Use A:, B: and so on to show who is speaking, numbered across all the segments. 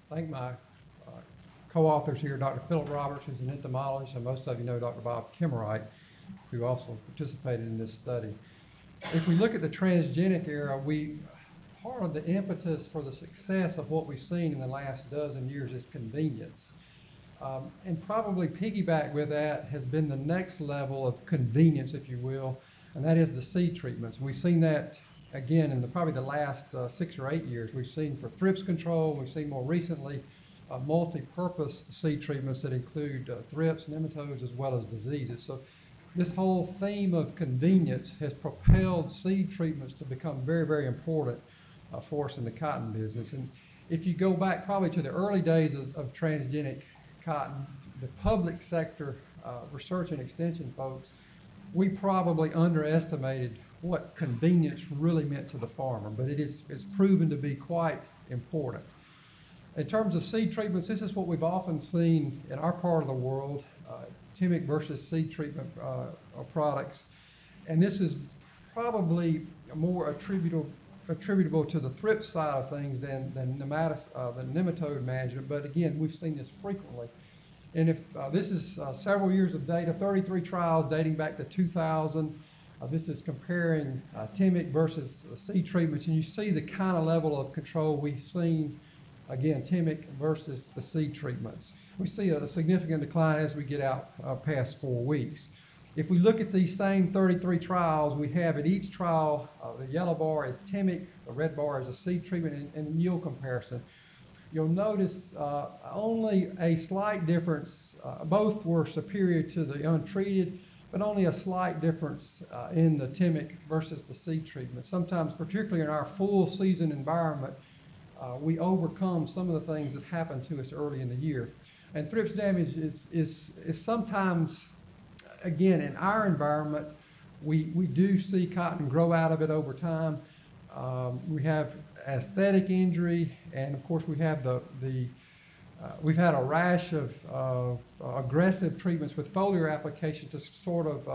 A: thank my co-authors here, Dr. Philip Roberts, who's an entomologist, and most of you know Dr. Bob Kimmerite, who also participated in this study. If we look at the transgenic era, part of the impetus for the success of what we've seen in the last dozen years is convenience. And probably piggyback with that has been the next level of convenience, if you will, and that is the seed treatments. We've seen that again in probably the last 6 or 8 years. We've seen for thrips control, we've seen more recently multi-purpose seed treatments that include thrips, nematodes, as well as diseases. So this whole theme of convenience has propelled seed treatments to become very, very important for us in the cotton business. And if you go back probably to the early days of transgenic cotton, the public sector research and extension folks, we probably underestimated what convenience really meant to the farmer, but it's proven to be quite important. In terms of seed treatments, this is what we've often seen in our part of the world, Timic versus seed treatment products. And this is probably more attributable to the thrips side of things than the nematode management. But again, we've seen this frequently. And if this is several years of data, 33 trials dating back to 2000. This is comparing Timic versus seed treatments, and you see the kind of level of control we've seen, again, Timic versus the seed treatments. We see a significant decline as we get out past 4 weeks. If we look at these same 33 trials, we have at each trial, the yellow bar is Timic, the red bar is a seed treatment, and yield comparison. You'll notice only a slight difference. Both were superior to the untreated, but only a slight difference in the Timic versus the seed treatment. Sometimes, particularly in our full season environment, we overcome some of the things that happen to us early in the year. And thrips damage is sometimes, again, in our environment, we do see cotton grow out of it over time. We have aesthetic injury, and of course we have we've had a rash of aggressive treatments with foliar application to sort of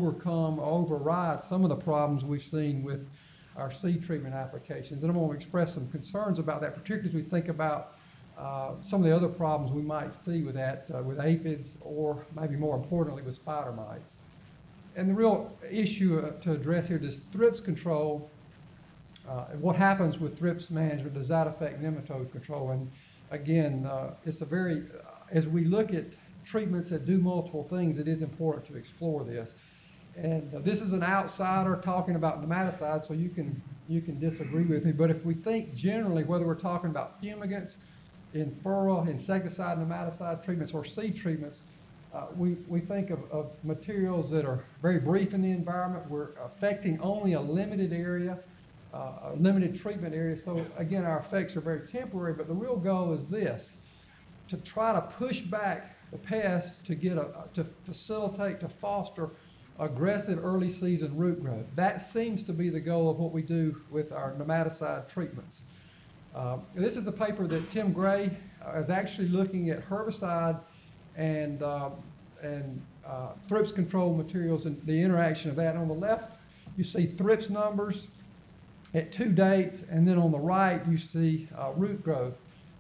A: override some of the problems we've seen with our seed treatment applications. And I'm going to express some concerns about that, particularly as we think about some of the other problems we might see with that, with aphids, or maybe more importantly with spider mites. And the real issue to address here is thrips control. What happens with thrips management? Does that affect nematode control? And again, it's as we look at treatments that do multiple things, it is important to explore this. And this is an outsider talking about nematicides, so you can disagree with me. But if we think generally, whether we're talking about fumigants, insecticide, nematicide treatments, or seed treatments, we think of materials that are very brief in the environment. We're affecting only a limited area, a limited treatment area. So again, our effects are very temporary, but the real goal is this: to try to push back the pests to facilitate, to foster aggressive early season root growth. That seems to be the goal of what we do with our nematicide treatments. This is a paper that Tim Gray is actually looking at herbicide and thrips control materials and the interaction of that. On the left, you see thrips numbers at 2 dates, and then on the right, you see root growth.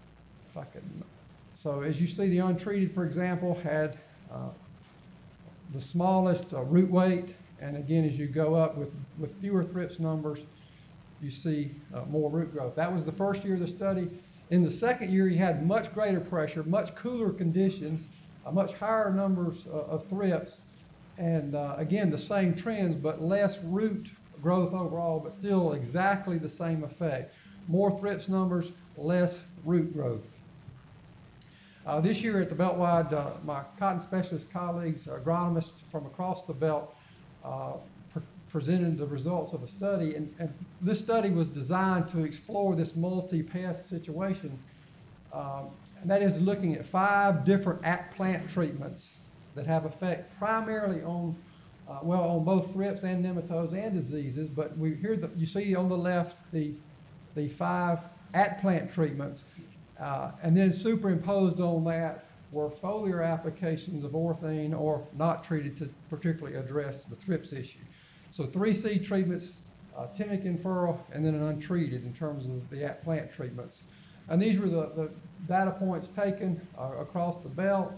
A: So as you see, the untreated, for example, had the smallest root weight, and again, as you go up with fewer thrips numbers, you see more root growth. That was the first year of the study. In the second year, you had much greater pressure, much cooler conditions, much higher numbers of thrips, and again, the same trends, but less root growth overall, but still exactly the same effect. More thrips numbers, less root growth. This year at the Beltwide, my cotton specialist colleagues, agronomists from across the belt, presented the results of a study, and this study was designed to explore this multi-pest situation, and that is looking at 5 different at-plant treatments that have effect primarily on both thrips and nematodes and diseases. But you see on the left the 5 at-plant treatments, and then superimposed on that were foliar applications of orthene or not treated to particularly address the thrips issue. So 3 seed treatments, Timic and furrow, and then an untreated in terms of the at-plant treatments. And these were the data points taken across the belt.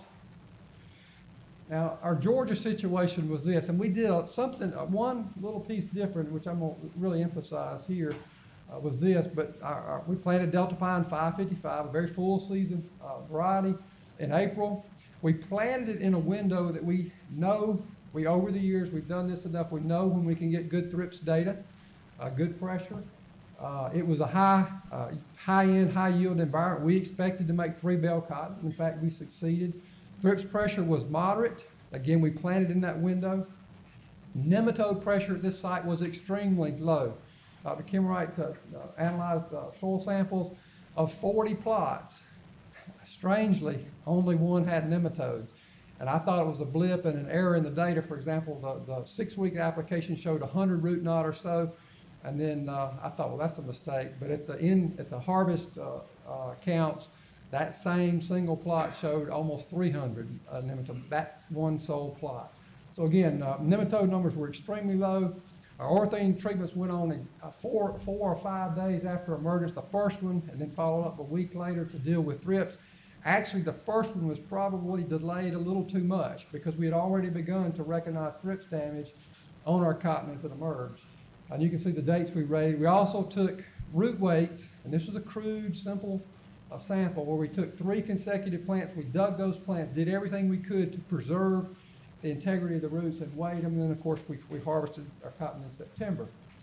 A: Now, our Georgia situation was this, and we did one little piece different, which I'm going to really emphasize here, was this, but we planted Delta Pine 555, a very full season variety, in April. We planted it in a window that we know, over the years, we've done this enough, we know when we can get good thrips data, good pressure. It was a high-end, high-yield environment. We expected to make 3 bale cotton. In fact, we succeeded. Thrips pressure was moderate. Again, we planted in that window. Nematode pressure at this site was extremely low. Dr. Kimwright analyzed soil samples of 40 plots. Strangely, only one had nematodes. And I thought it was a blip and an error in the data. For example, the 6-week application showed 100 root knot or so. And then I thought, well, that's a mistake. But at the harvest counts, that same single plot showed almost 300 nematodes. That's one sole plot. So again, nematode numbers were extremely low. Our orthene treatments went on 4 or 5 days after emergence, the first one, and then followed up a week later to deal with thrips. Actually, the first one was probably delayed a little too much because we had already begun to recognize thrips damage on our cotton as it emerged. And you can see the dates we rated. We also took root weights, and this was a crude, simple sample where we took 3 consecutive plants. We dug those plants, did everything we could to preserve the integrity of the roots and weighed them. And then, of course, we harvested our cotton in September.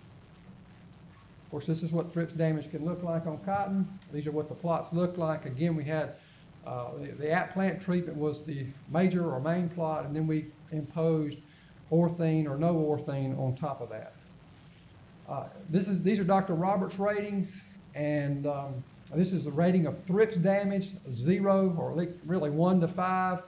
A: Of course, this is what thrips damage can look like on cotton. These are what the plots look like. Again, we had the at-plant treatment was the major or main plot, and then we imposed orthene or no orthene on top of that. These are Dr. Roberts' ratings, and this is the rating of thrips damage, 0 or really 1 to 5.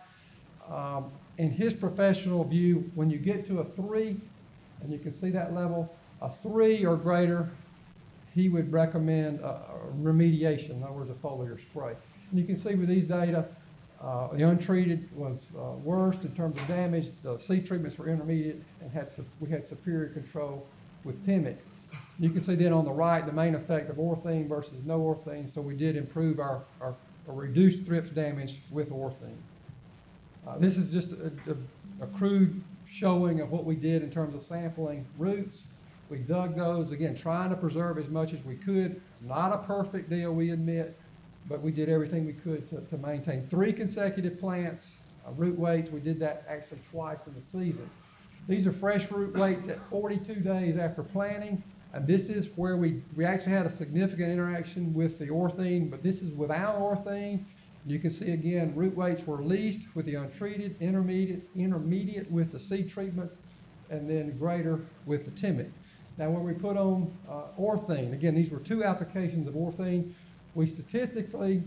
A: In his professional view, when you get to a 3, and you can see that level, a 3 or greater, he would recommend remediation, in other words, a foliar spray. And you can see with these data, the untreated was worst in terms of damage. The seed treatments were intermediate, and we had superior control with Timic. You can see then on the right the main effect of orthene versus no orthene. So we did improve our reduced thrips damage with orthene. This is just a crude showing of what we did in terms of sampling roots. We dug those, again, trying to preserve as much as we could. Not a perfect deal, we admit, but we did everything we could to maintain 3 consecutive plants, root weights. We did that actually twice in the season. These are fresh root weights at 42 days after planting, and this is where we actually had a significant interaction with the orthene, but this is without orthene. You can see again, root weights were least with the untreated, intermediate with the seed treatments, and then greater with the Timic. Now when we put on orthene, again, these were 2 applications of orthene. We statistically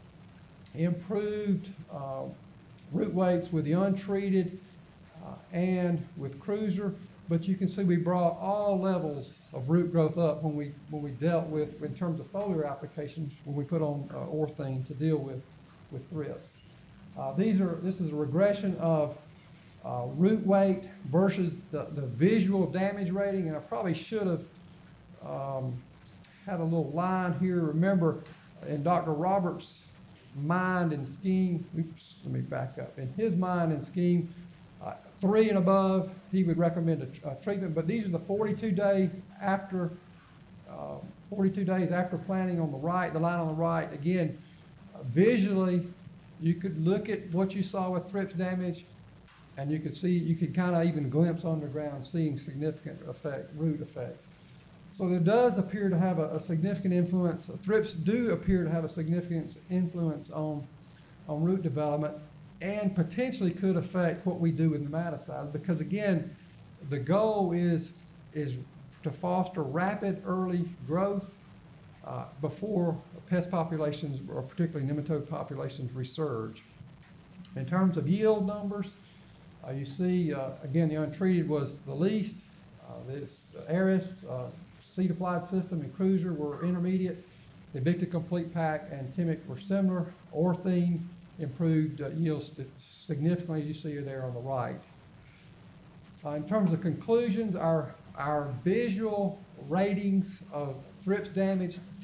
A: improved root weights with the untreated and with Cruiser, but you can see we brought all levels of root growth up when we dealt with, in terms of foliar applications, when we put on orthene to deal with thrips. This is a regression of root weight versus the visual damage rating, and I probably should have had a little line here. Remember, in Dr. Roberts' mind and scheme, let me back up. In his mind and scheme, 3 and above, he would recommend a treatment, but these are the 42 days after planting on the right, the line on the right. Again, visually, you could look at what you saw with thrips damage, and you could kind of even glimpse underground seeing significant root effects. So there does appear to have a significant influence. Thrips do appear to have a significant influence on root development, and potentially could affect what we do with nematicides, because again, the goal is to foster rapid early growth before pest populations, or particularly nematode populations, resurge. In terms of yield numbers, you see, again, the untreated was the least. This Aris seed applied system and Cruiser were intermediate. The Invicta Complete Pack and Timic were similar. Orthene improved yields significantly, as you see there on the right. In terms of conclusions, our visual ratings of thrips damage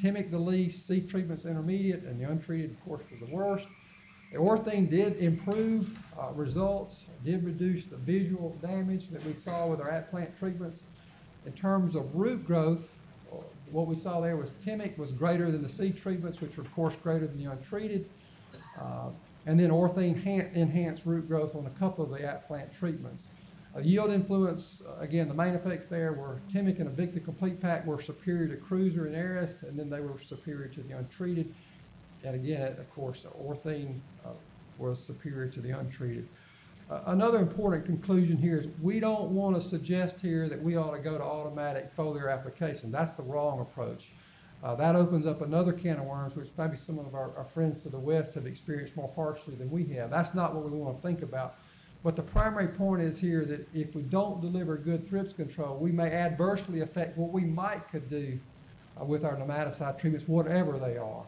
A: Timic the least, seed treatments intermediate, and the untreated, of course, were the worst. The orthene did improve results, did reduce the visual damage that we saw with our at-plant treatments. In terms of root growth, what we saw there was Timic was greater than the seed treatments, which were, of course, greater than the untreated. And then orthene enhanced root growth on a couple of the at-plant treatments. Yield influence, again, the main effects there were Timic and Avicta Complete Pack were superior to Cruiser and Aris, and then they were superior to the untreated. And again, of course, orthene was superior to the untreated. Another important conclusion here is we don't want to suggest here that we ought to go to automatic foliar application. That's the wrong approach. That opens up another can of worms, which maybe some of our friends to the west have experienced more harshly than we have. That's not what we want to think about. But the primary point is here that if we don't deliver good thrips control, we may adversely affect what we could do with our nematicide treatments, whatever they are.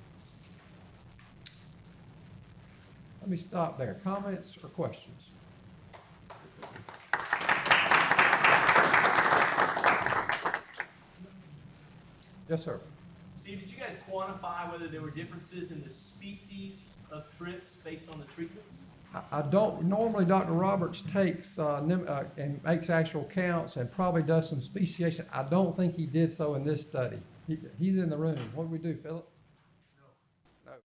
A: Let me stop there. Comments or questions? Yes, sir.
B: Steve, did you guys quantify whether there were differences in the species of thrips based on the treatments?
A: I don't. Normally, Dr. Roberts takes and makes actual counts and probably does some speciation. I don't think he did so in this study. He's in the room. What do we do, Philip?